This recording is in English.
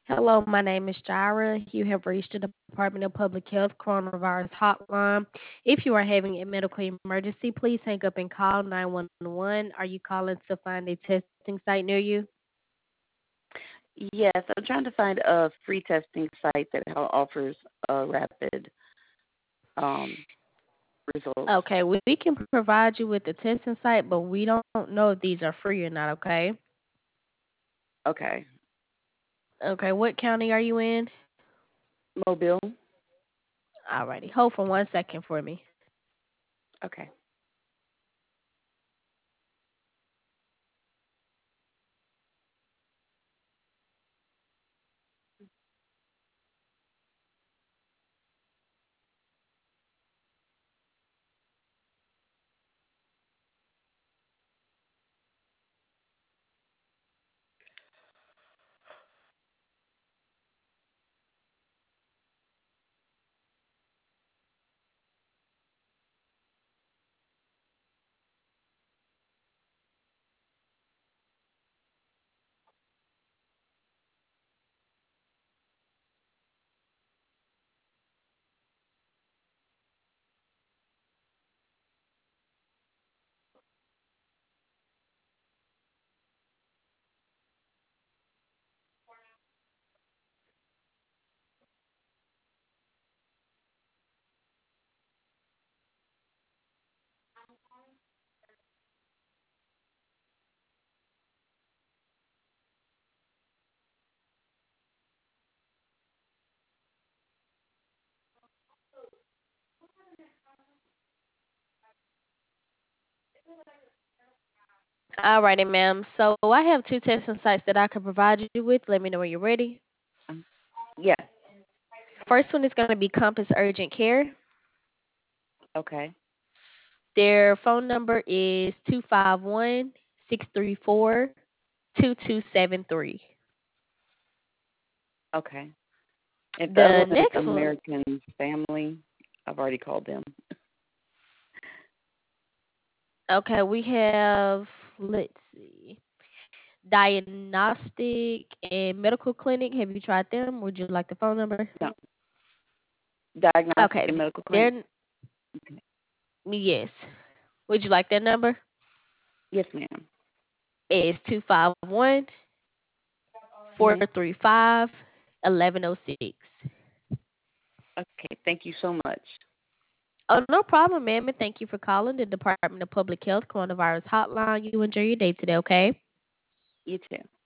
Hello, my name is Jira. You have reached the Department of Public Health Coronavirus Hotline. If you are having a medical emergency, please hang up and call 911. Are you calling to find a testing site near you? Yes, I'm trying to find a free testing site that offers rapid um, results. Okay, we can provide you with the testing site, but we don't know if these are free or not, okay? Okay. Okay, what county are you in? Mobile. Alrighty, hold for 1 second for me. Okay. Alrighty, ma'am. So I have two testing sites that I can provide you with. Let me know when you're ready. Um, yeah. First one is going to be Compass Urgent Care. Okay. Their phone number is 251-634-2273. Okay. If the other The one is next one, American Family, I've already called them. okay, we have, let's see, Diagnostic and Medical Clinic. Have you tried them? Would you like the phone number? No. Diagnostic Okay, and Medical Clinic. they're, Okay. yes. Would you like that number? Yes, ma'am. It's 251 Hmm. 435 1106. Okay. Thank you so much. Oh, no problem, ma'am. And thank you for calling the Department of Public Health Coronavirus Hotline. You enjoy your day today, okay? You too.